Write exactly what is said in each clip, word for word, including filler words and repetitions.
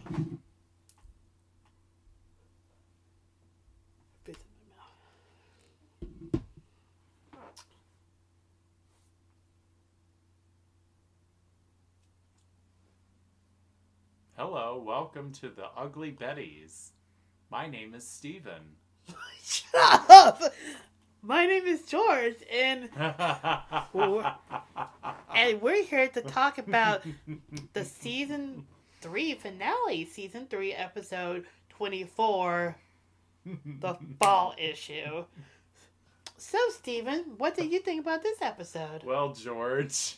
Hello, welcome to the Ugly Betties. My name is Steven. Shut up! My name is George, and we're, and we're here to talk about the season three finale, season three, episode twenty-four, the fall issue. So, Steven, what did you think about this episode? Well, George,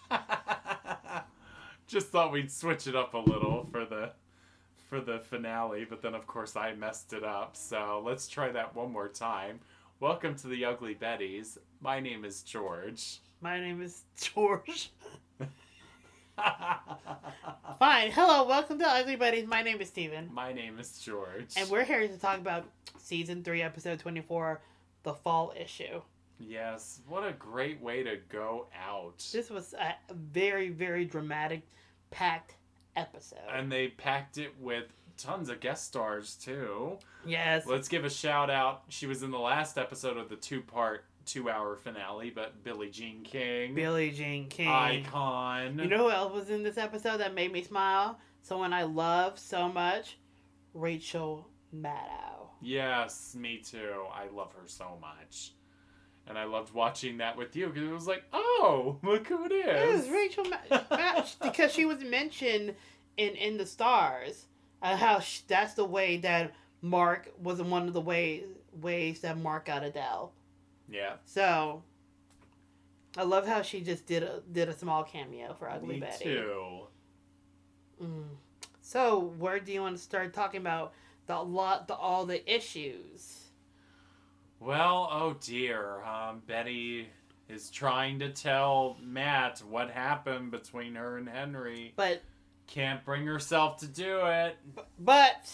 just thought we'd switch it up a little for the for the finale, but then of course I messed it up. So let's try that one more time. Welcome to the Ugly Betties. My name is George. My name is George. Fine. Hello, welcome to Ugly Betties. My name is Steven. My name is George. And we're here to talk about season three, episode twenty-four, the fall issue. Yes, what a great way to go out. This was a very, very dramatic, packed episode. And they packed it with tons of guest stars, too. Yes. Let's give a shout out. She was in the last episode of the two-part, two-hour finale, but Billie Jean King. Billie Jean King. Icon. You know who else was in this episode that made me smile? Someone I love so much. Rachel Maddow. Yes, me too. I love her so much. And I loved watching that with you because it was like, oh, look who it is. It was Rachel Maddow. Because she was mentioned in, in the stars. Uh, how she, that's the way that Mark was one of the ways ways that Mark got Adele. Yeah. So, I love how she just did a did a small cameo for Ugly Me Betty. Me too. Mm. So, where do you want to start talking about the lot, the all the issues? Well, oh dear. Um, Betty is trying to tell Matt what happened between her and Henry. But can't bring herself to do it. But, but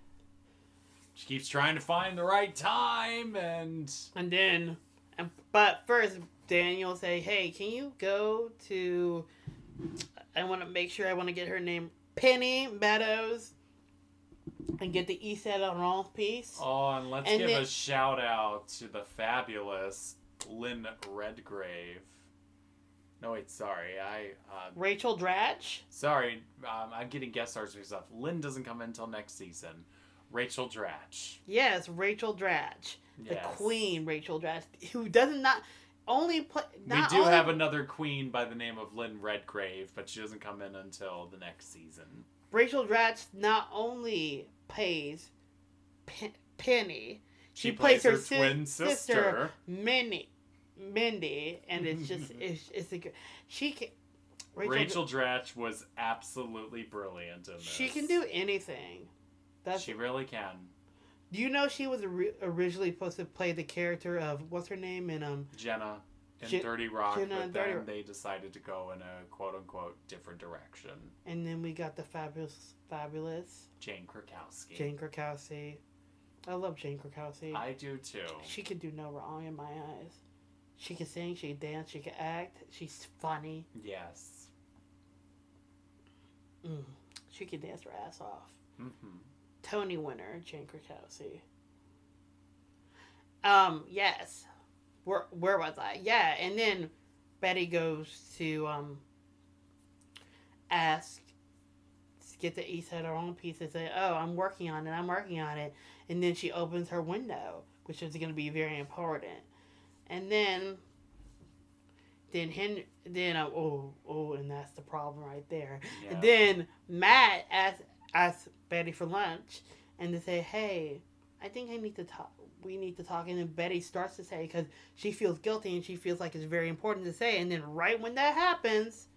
she keeps trying to find the right time, and and then, and, but first Daniel say, "Hey, can you go to? I want to make sure I want to get her name, Penny Meadows." And get the East Saint Laurent piece. Oh, and let's and give then, a shout out to the fabulous Lynn Redgrave. No, wait, sorry. I uh, Rachel Dratch. Sorry, um, I'm getting guest stars mixed up. Lynn doesn't come in until next season. Rachel Dratch. Yes, Rachel Dratch. Yes. The Queen Rachel Dratch, who doesn't not only play. Not we do only, have another queen by the name of Lynn Redgrave, but she doesn't come in until the next season. Rachel Dratch not only plays P- Penny, she, she plays, plays her, her si- twin sister, sister Minnie, Mindy, and it's just it's, it's a she can. Rachel, Rachel Dratch was absolutely brilliant in this. She can do anything. That's she really can. Do you know she was ori- originally supposed to play the character of what's her name in um Jenna in Je- thirty Rock, Jenna but thirty then Rock. They decided to go in a quote-unquote different direction. And then we got the fabulous, fabulous Jane Krakowski. Jane Krakowski. I love Jane Krakowski. I do too. She can do no wrong in my eyes. She can sing, she can dance, she can act. She's funny. Yes. Mm. She can dance her ass off. Mm-hmm. Tony winner, Jane Krakowski. Um, yes. Where where was I? Yeah, and then Betty goes to um ask to get the East Side her own piece and say, "Oh, I'm working on it. I'm working on it." And then she opens her window, which is going to be very important. And then then Hen then uh, oh oh, and that's the problem right there. Yeah. And then Matt asks asks Betty for lunch, and they say, "Hey, I think I need to talk. We need to talk." And then Betty starts to say, because she feels guilty and she feels like it's very important to say. And then right when that happens,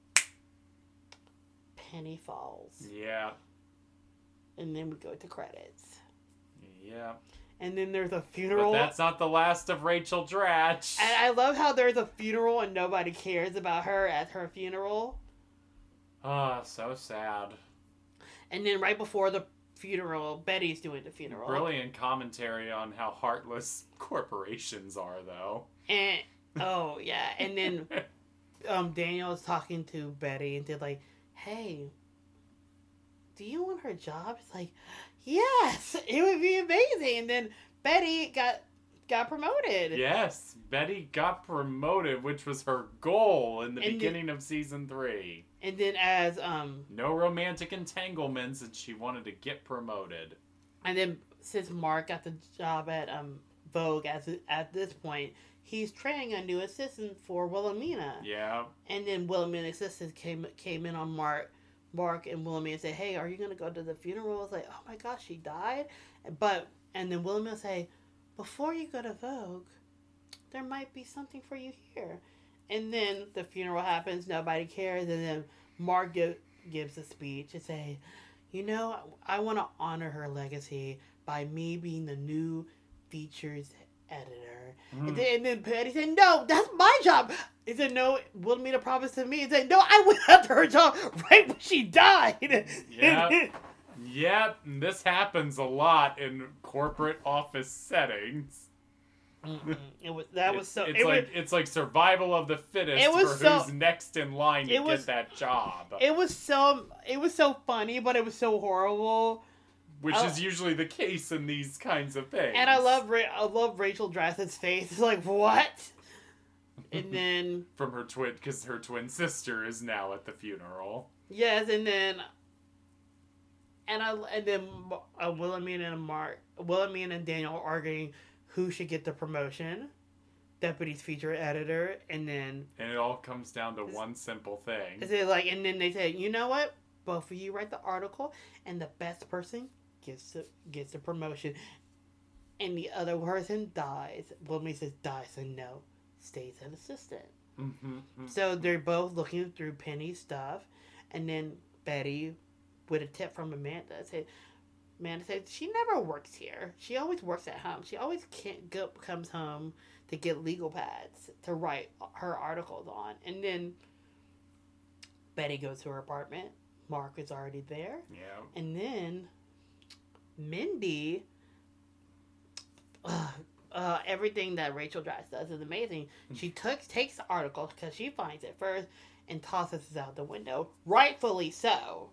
Penny falls. Yeah. And then we go to credits. Yeah. And then there's a funeral. But that's not the last of Rachel Dratch. And I love how there's a funeral and nobody cares about her at her funeral. Oh, so sad. And then right before the funeral, Betty's doing the funeral. Brilliant commentary on how heartless corporations are, though. And oh yeah, and then um, Daniel is talking to Betty and they're like, "Hey, do you want her job? It's like, yes, it would be amazing. And then Betty got got promoted. Yes, Betty got promoted, which was her goal in the And beginning the, of season three. And then as um no romantic entanglements, and she wanted to get promoted. And then since Mark got the job at um Vogue as at this point, he's training a new assistant for Wilhelmina. Yeah. And then Wilhelmina's assistant came came in on Mark Mark and Wilhelmina and said, "Hey, are you gonna go to the funeral?" It's like, "Oh my gosh, she died." But and then Wilhelmina say, "Before you go to Vogue, there might be something for you here." And then the funeral happens, nobody cares, and then Mark give, gives a speech and say, "You know, I want to honor her legacy by me being the new features editor." Mm. And, then, and then Patty said, "No, that's my job." He said, "No, Wilhelmina promised to me." He said, "No, I went after her job right when she died." Yep. Yep. This happens a lot in corporate office settings. Mm-mm. It was that was so. It's it like was, it's like survival of the fittest it was for so, who's next in line to was, get that job. It was so it was so funny, but it was so horrible. Which I, is usually the case in these kinds of things. And I love I love Rachel Dratton's face. It's like, what? And then from her twin, because her twin sister is now at the funeral. Yes, and then and I and then uh, Wilhelmina and Mark, Wilhelmina and Daniel are arguing who should get the promotion, deputy's feature editor, and then and it all comes down to one simple thing. Is it like, and then they say, you know what? Both of you write the article, and the best person gets the gets the promotion, and the other person dies. Wilhelmina says dies, so no, stays an assistant. Mm-hmm, mm-hmm. So they're both looking through Penny's stuff, and then Betty, with a tip from Amanda, said, Amanda said she never works here. She always works at home. She always can't go comes home to get legal pads to write her articles on. And then Betty goes to her apartment. Mark is already there. Yeah. And then Mindy, uh, uh, everything that Rachel Dratton does is amazing. She took takes the article because she finds it first and tosses it out the window. Rightfully so.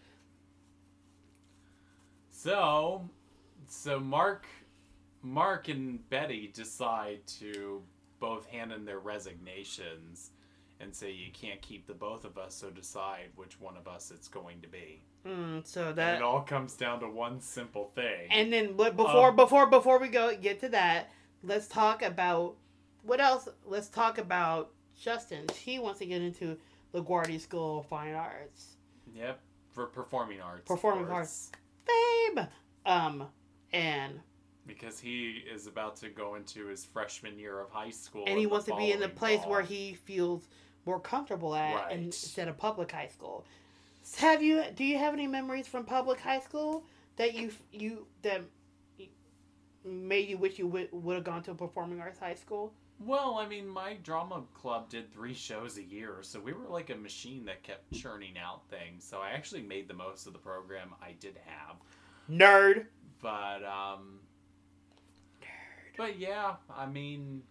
So, so Mark, Mark and Betty decide to both hand in their resignations and say you can't keep the both of us, so decide which one of us it's going to be. Mm, so that and it all comes down to one simple thing. And then before um, before before we go get to that, let's talk about what else. Let's talk about Justin. He wants to get into LaGuardia School of Fine Arts. Yep, for performing arts. Performing arts. Fame. Um, and because he is about to go into his freshman year of high school, and he wants to be in the place fall. where he feels more comfortable at, right. instead of public high school. Have you? Do you have any memories from public high school that you you that made you wish you would would have gone to a performing arts high school? Well, I mean, my drama club did three shows a year, so we were like a machine that kept churning out things. So I actually made the most of the program I did have. Nerd. But, um... Nerd. But yeah, I mean...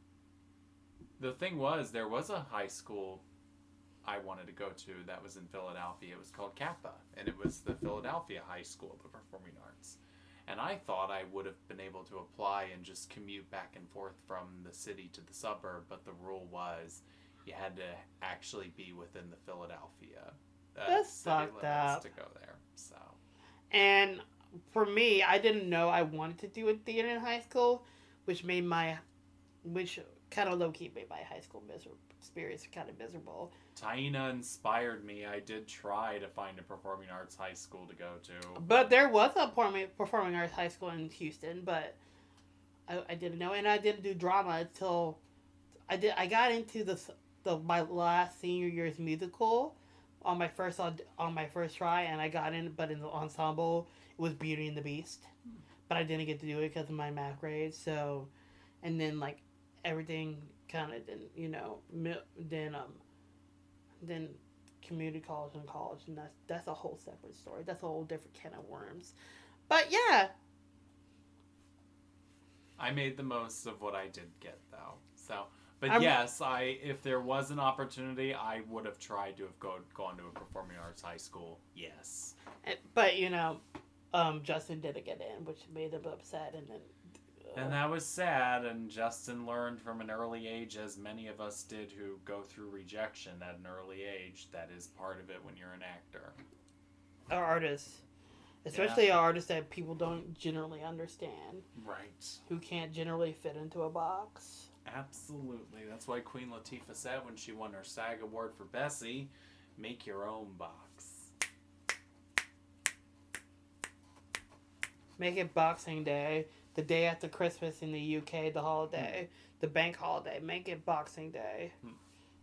The thing was, there was a high school I wanted to go to that was in Philadelphia. It was called Kappa, and it was the Philadelphia High School of Performing Arts. And I thought I would have been able to apply and just commute back and forth from the city to the suburb, but the rule was you had to actually be within the Philadelphia uh, That's city fucked limits up. to go there. So, and for me, I didn't know I wanted to do a theater in high school, which made my, which kind of low key made my high school miserable experience kind of miserable. Taina inspired me. I did try to find a performing arts high school to go to. But there was a performing arts high school in Houston, but I, I didn't know. And I didn't do drama until I did. I got into the the my last senior year's musical on my first on my first try, and I got in. But in the ensemble, it was Beauty and the Beast. But I didn't get to do it because of my math grades. So, and then like everything kind of didn't, you know, then um. Then community college and college, and that's that's a whole separate story. That's a whole different can of worms. But yeah, I made the most of what I did get, though. So, but I'm, yes, I if there was an opportunity, I would have tried to have go, gone to a performing arts high school. Yes. But you know, um, Justin didn't get in, which made them upset, and then. Uh, And that was sad, and Justin learned from an early age, as many of us did who go through rejection at an early age. That is part of it when you're an actor. Our artists. Especially yeah. artists that people don't generally understand. Right. Who can't generally fit into a box. Absolutely. That's why Queen Latifah said when she won her SAG award for Bessie, make your own box. Make it Boxing Day. The day after Christmas in the U K, the holiday. Hmm. The bank holiday. Make it Boxing Day. Hmm.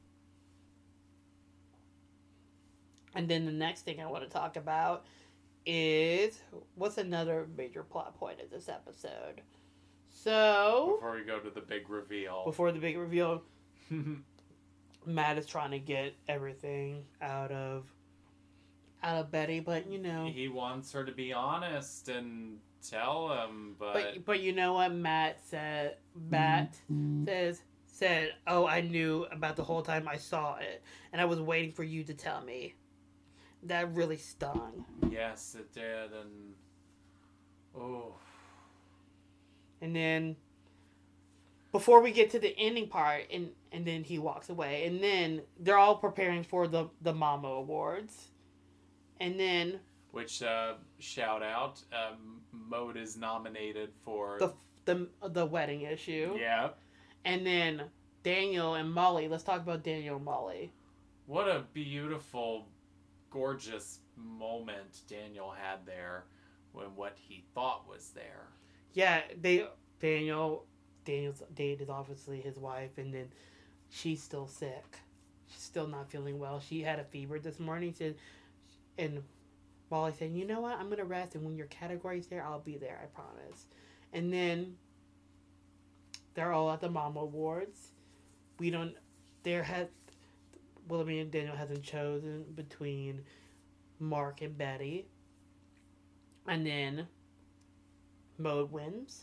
And then the next thing I want to talk about is what's another major plot point of this episode. So before we go to the big reveal. Before the big reveal, Matt is trying to get everything out of out of Betty, but you know he wants her to be honest and tell him, but but, but you know what Matt said? Matt mm-hmm. says said, "Oh, I knew about the whole time I saw it, and I was waiting for you to tell me." That really stung. Yes, it did, and oh. And then, before we get to the ending part, and, and then he walks away, and then they're all preparing for the the Mama Awards, and then which uh, shout out, um, Mode is nominated for the the the wedding issue. Yeah, and then Daniel and Molly. Let's talk about Daniel and Molly. What a beautiful, gorgeous moment Daniel had there when what he thought was there. Yeah, they Daniel Daniel's date is obviously his wife, and then she's still sick. She's still not feeling well. She had a fever this morning. Said, and Molly said, "You know what? I'm gonna rest, and when your category's there, I'll be there. I promise." And then they're all at the Mama Awards. We don't. There had Willoughby and Daniel hasn't chosen between Mark and Betty, and then Mode wins.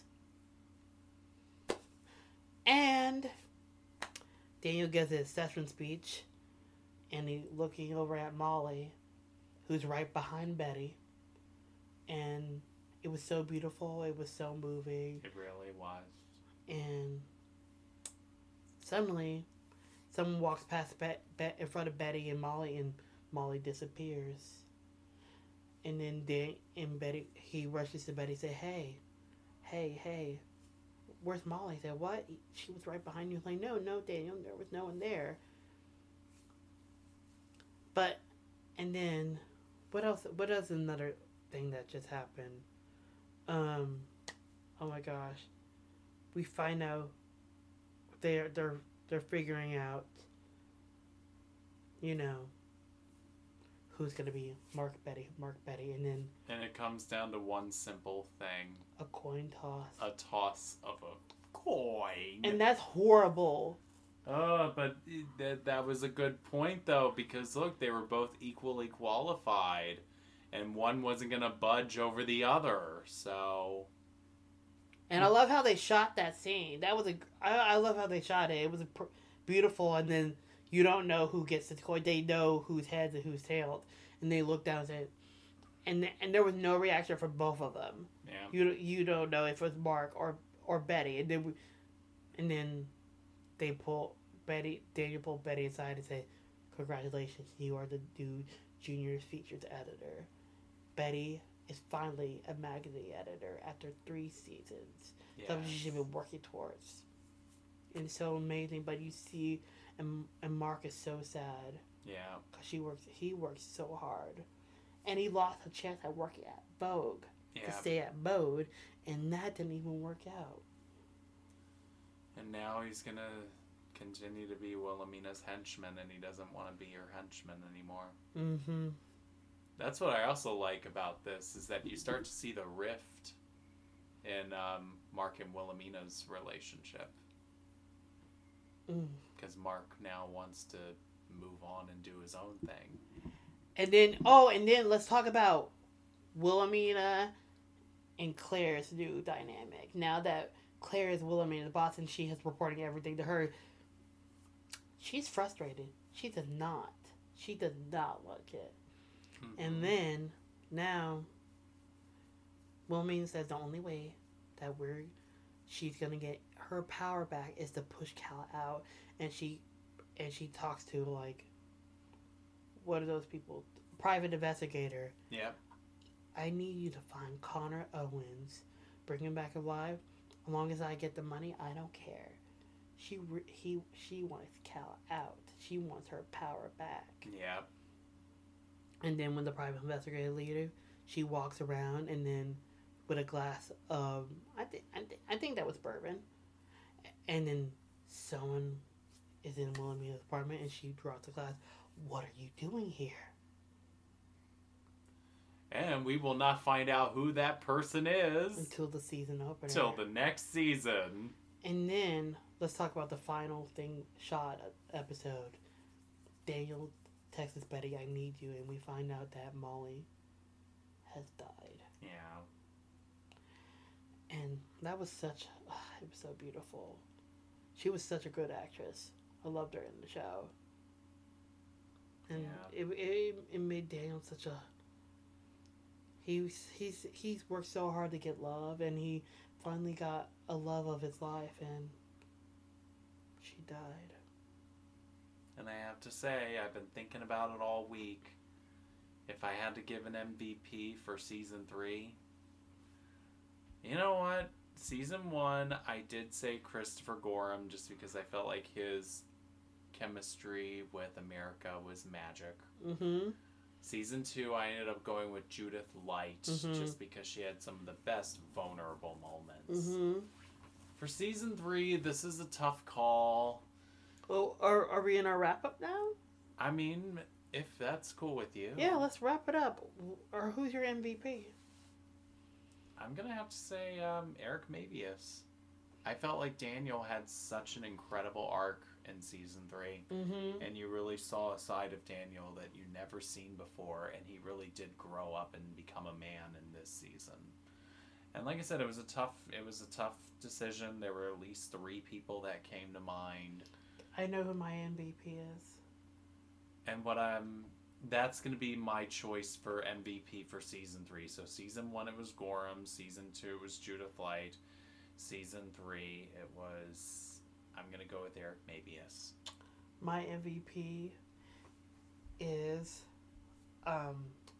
And Daniel gives his acceptance speech, and he's looking over at Molly, who's right behind Betty. And it was so beautiful. It was so moving. It really was. And suddenly, someone walks past Be- Be- in front of Betty and Molly, and Molly disappears. And then Dan- and Betty, he rushes to Betty and says, hey, hey, hey, where's Molly? He said, what? She was right behind you. Like, no, no, Daniel, there was no one there. But, and then, what else? What else is another thing that just happened? Um, oh my gosh. We find out they're, they're, they're figuring out, you know, who's going to be Mark Betty, Mark Betty, and then... And it comes down to one simple thing. A coin toss. A toss of a coin. And that's horrible. Oh, but that that was a good point, though, because, look, they were both equally qualified, and one wasn't going to budge over the other, so... And I love how they shot that scene. That was a... I, I love how they shot it. It was a pr- beautiful, and then... You don't know who gets the coin. They know whose heads and who's tailed. And they look down and say, and and there was no reaction from both of them. Yeah. You you don't know if it was Mark or or Betty. And then we, and then they pull Betty. Daniel pulled Betty aside and say, "Congratulations, you are the new junior features editor. Betty is finally a magazine editor after three seasons. Yes. Something she's been working towards. And it's so amazing. But you see." And and Mark is so sad. Yeah. Cause she works. He works so hard, and he lost a chance at working at Vogue yeah. to stay at Mode, and that didn't even work out. And now he's gonna continue to be Wilhelmina's henchman, and he doesn't want to be her henchman anymore. Mm-hmm. That's what I also like about this is that you start to see the rift in um, Mark and Wilhelmina's relationship. Because mm. Mark now wants to move on and do his own thing. And then, oh, and then let's talk about Wilhelmina and Claire's new dynamic. Now that Claire is Wilhelmina's boss and she is reporting everything to her, she's frustrated. She does not. She does not like it. Mm-hmm. And then now, Wilming says the only way that we're she's gonna get her power back is to push Cal out, and she and she talks to like what are those people? Private investigator. Yep. I need you to find Connor Owens, bring him back alive. As long as I get the money, I don't care. She re- he she wants Cal out. She wants her power back. Yep. And then when the private investigator leader, she walks around and then with a glass of I think I, th- I think that was bourbon, and then someone is in Wilhelmina's apartment and she drops the glass. What are you doing here? And we will not find out who that person is Until the season opener. till the next season. And then let's talk about the final thing shot episode. Daniel texts Betty, "I need you," and we find out that Molly has died. Yeah. And that was such, uh, it was so beautiful. She was such a good actress. I loved her in the show. And Yeah. it, it it made Daniel such a. He's he's he's worked so hard to get love, and he finally got a love of his life, and she died. And I have to say, I've been thinking about it all week. If I had to give an M V P for season three, you know what? Season one, I did say Christopher Gorham just because I felt like his chemistry with America was magic. Mm-hmm. Season two, I ended up going with Judith Light Mhm. just because she had some of the best vulnerable moments. Mm-hmm. For season three, this is a tough call. Oh, are, are we in our wrap-up now? I mean, if that's cool with you. Yeah, let's wrap it up. Or who's your M V P? I'm going to have to say um, Eric Mabius. I felt like Daniel had such an incredible arc in season three. Mm-hmm. And you really saw a side of Daniel that you never seen before, and he really did grow up and become a man in this season. And like I said, it was a tough it was a tough decision. There were at least three people that came to mind. I know who my M V P is. And what I'm that's going to be my choice for M V P for season three. So season one it was Gorham, season two it was Judith Light, season three it was I'm going to go with Eric Mabius. My M V P is um,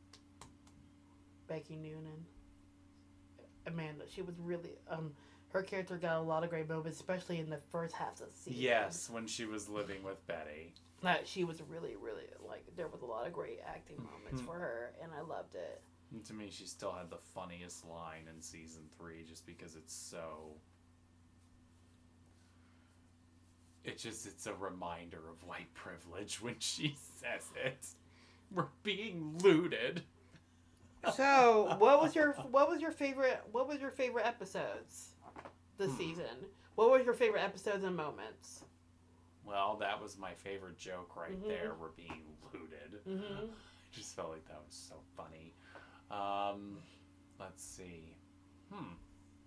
Becky Noonan. Amanda. She was really um, her character got a lot of great moments, especially in the first half of the season. Yes, when she was living with Betty. That she was really, really like there was a lot of great acting moments for her, and I loved it. And to me, she still had the funniest line in season three, just because it's so. It just it's a reminder of white privilege when she says it. We're being looted. So, what was your what was your favorite what was your favorite episodes this Hmm. season? What was your favorite episodes and moments? Well, that was my favorite joke right Mhm. there. We're being looted. Mm-hmm. I just felt like that was so funny. Um, let's see. Hmm.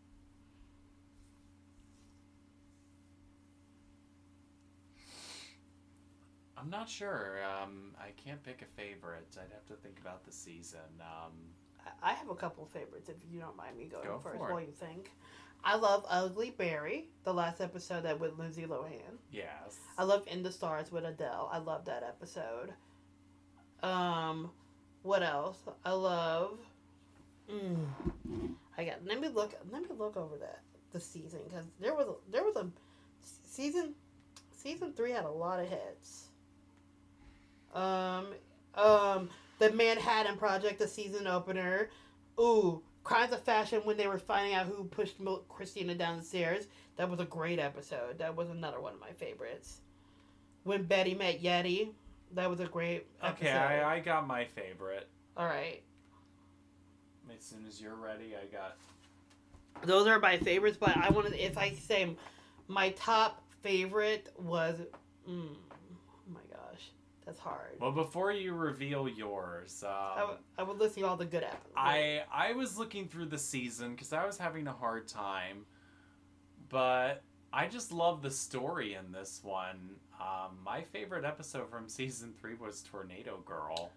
I'm not sure. Um, I can't pick a favorite. I'd have to think about the season. Um, I have a couple of favorites if you don't mind me going Go first. for it. What do you think? I love Ugly Berry, the last episode that with Lindsay Lohan. yes. I love In the Stars with Adele. I love that episode. Um, what else? I love. Mm, I got. Let me look. Let me look over that the season because there was a, there was a season. Season three had a lot of hits. Um, um, the Manhattan Project, the season opener. Ooh, Crimes of Fashion when they were finding out who pushed Mo- Christina down the stairs. That was a great episode. That was another one of my favorites. When Betty Met Yeti. That was a great episode. Okay, I, I got my favorite. All right. As soon as you're ready, I got. Those are my favorites, but I wanted, if I say my top favorite was, mm, oh my gosh, that's hard. Well, before you reveal yours, um, I, w- I would list you all the good episodes. I I was looking through the season because I was having a hard time, but I just love the story in this one. Um, my favorite episode from season three was Tornado Girl.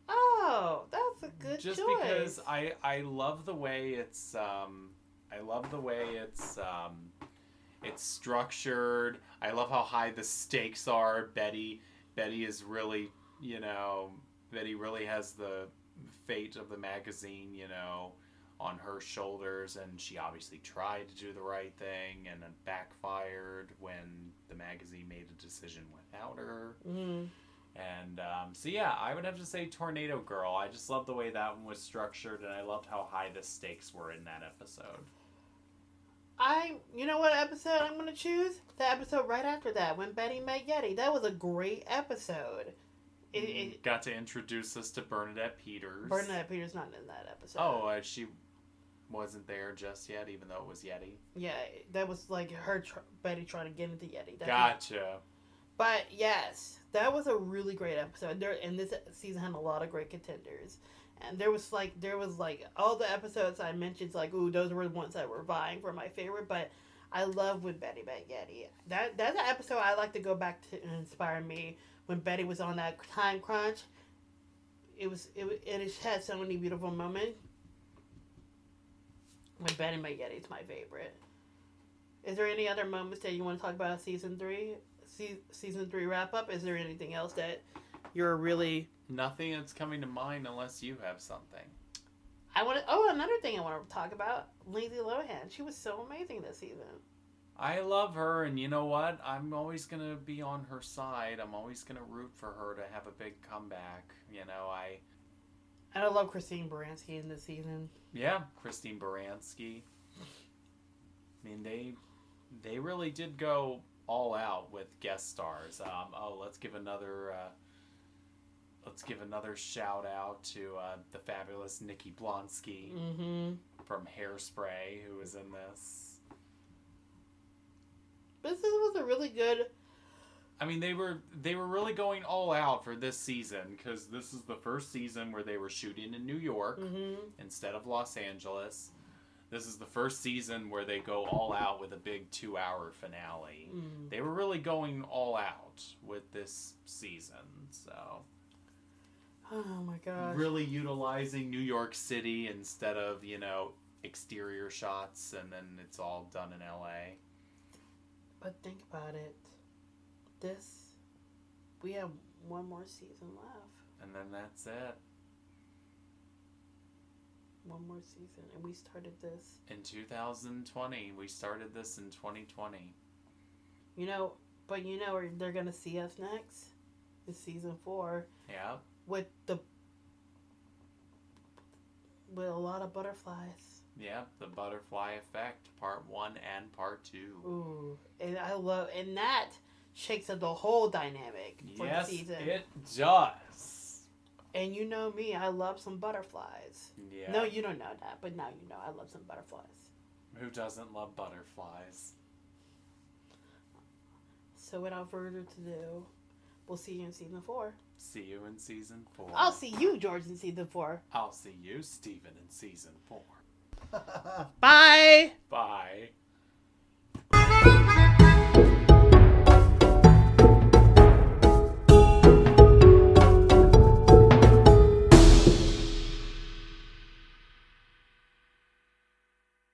Oh, that's a good Just choice. because I I love the way it's um I love the way it's um it's structured. I love how high the stakes are. Betty Betty is really, you know, Betty really has the fate of the magazine, you know, on her shoulders, and she obviously tried to do the right thing and it backfired when the magazine made a decision without her. Mm. And um, so yeah, I would have to say Tornado Girl. I just love the way that one was structured, and I loved how high the stakes were in that episode. I, you know what episode I'm going to choose? The episode right after that, when Betty met Yeti. That was a great episode. It, it, Got to introduce us to Bernadette Peters. Bernadette Peters not in that episode. Oh, uh, she wasn't there just yet, even though it was Yeti. Yeah, that was like her, tr- Betty trying to get into Yeti. That Gotcha. Was, but yes, that was a really great episode. There, and this season had a lot of great contenders. And there was like, there was like, all the episodes I mentioned, like, ooh, those were the ones that were vying for my favorite. But I love when Betty met Yeti. That, that's an episode I like to go back to and inspire me. When Betty was on that time crunch, it was, it, it, it had so many beautiful moments. When Betty met Yeti, it's my favorite. Is there any other moments that you want to talk about in season three? Se- season three wrap up? Is there anything else that you're really... Nothing that's coming to mind unless you have something. I want to... Oh, another thing I want to talk about. Lindsay Lohan. She was so amazing this season. I love her, and you know what? I'm always going to be on her side. I'm always going to root for her to have a big comeback. You know, I... And I love Christine Baranski in this season. Yeah, Christine Baranski. I mean, they they really did go all out with guest stars. Um, oh, let's give another uh, let's give another shout out to uh, the fabulous Nikki Blonsky Mm-hmm. from Hairspray, who was in this. This was a really good... I mean, they were they were really going all out for this season, because this is the first season where they were shooting in New York Mm-hmm. instead of Los Angeles. This is the first season where they go all out with a big two-hour finale. Mm. They were really going all out with this season, so... Oh my gosh. Really utilizing New York City instead of, you know, exterior shots, and then it's all done in L A. But think about it. This, we have one more season left. And then that's it. One more season. And we started this. In two thousand twenty. We started this in twenty twenty. You know, but you know where they're going to see us next? In season four. Yeah. With the, with a lot of butterflies. Yeah, the Butterfly Effect, part one and part two. Ooh. And I love, and that shakes up the whole dynamic for Yes, the season. it does. And you know me, I love some butterflies. Yeah. No, you don't know that, but now you know I love some butterflies. Who doesn't love butterflies? So without further ado, we'll see you in season four. See you in season four. I'll see you, George, in season four. I'll see you, Steven, in season four. Bye! Bye.